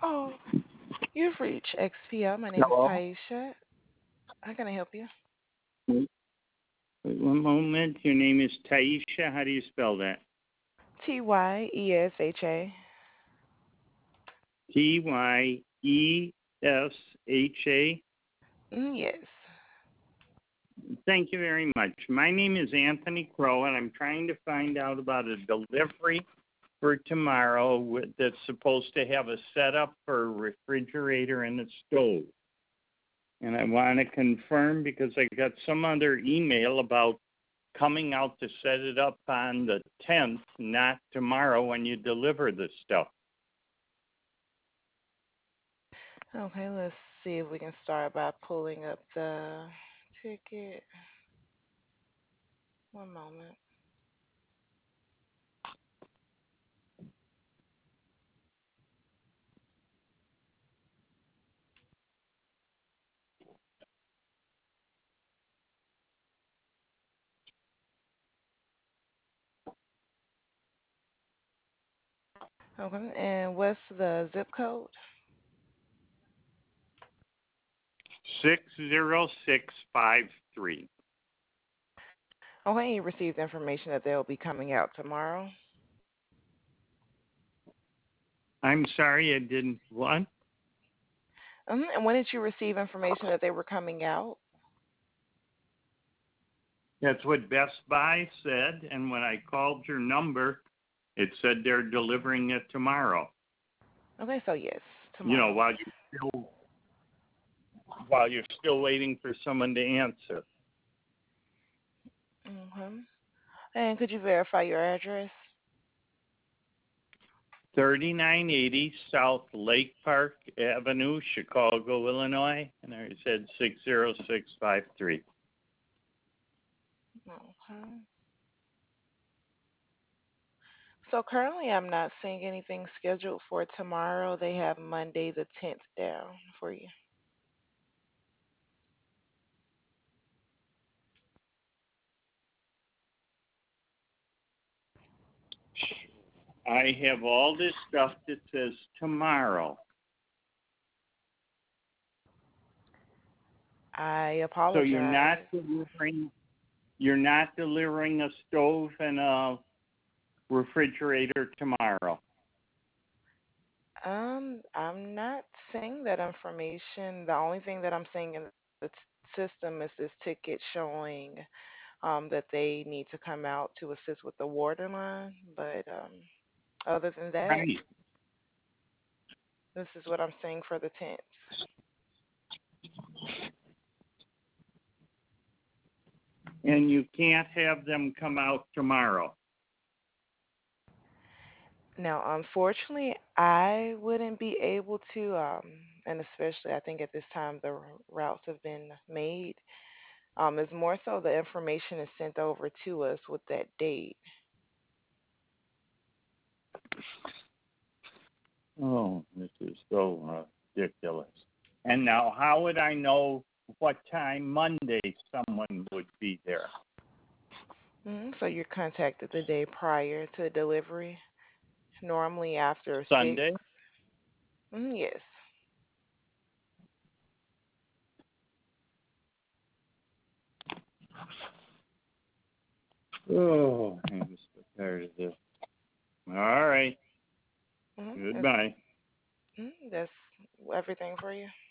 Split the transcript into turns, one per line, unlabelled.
Oh, you've reached XPO. My name is
Hello?
Taisha. How can I help you?
Wait one moment. Your name is Taisha. How do you spell that?
Tyesha.
Tyesha.
Yes.
Thank you very much. My name is Anthony Crow, and I'm trying to find out about a delivery for tomorrow that's supposed to have a setup for a refrigerator and a stove. And I want to confirm because I got some other email about coming out to set it up on the 10th, not tomorrow when you deliver the stuff.
Okay, let's see if we can start by pulling up the ticket. One moment. Okay, and what's the zip code?
60653.
Okay, you received information that they'll be coming out tomorrow.
I'm sorry, I didn't. What?
And when did you receive information that they were coming out?
That's what Best Buy said, and when I called your number, it said they're delivering it tomorrow.
Okay, so yes,
You know,
tomorrow.
while you're still waiting for someone to answer.
Okay. And could you verify your address?
3980 South Lake Park Avenue, Chicago, Illinois, and I said 60653.
Okay. So currently, I'm not seeing anything scheduled for tomorrow. They have Monday the 10th down for you.
I have all this stuff that says tomorrow.
I
So you're not
apologize.
delivering a stove and a refrigerator tomorrow.
I'm not seeing that information. The only thing that I'm seeing in the system is this ticket showing that they need to come out to assist with the water line. But other than that,
Right.
this is what I'm seeing for the 10th.
And you can't have them come out tomorrow.
Now, unfortunately, I wouldn't be able to, and especially I think at this time the routes have been made. It's more so the information is sent over to us with that date.
Oh, this is so ridiculous. And now, how would I know what time Monday someone would be there?
So you're contacted the day prior to delivery, normally after 6.
Sunday?
Yes.
Oh, I'm so tired of this. All right.
Mm-hmm.
Goodbye.
That's everything for you.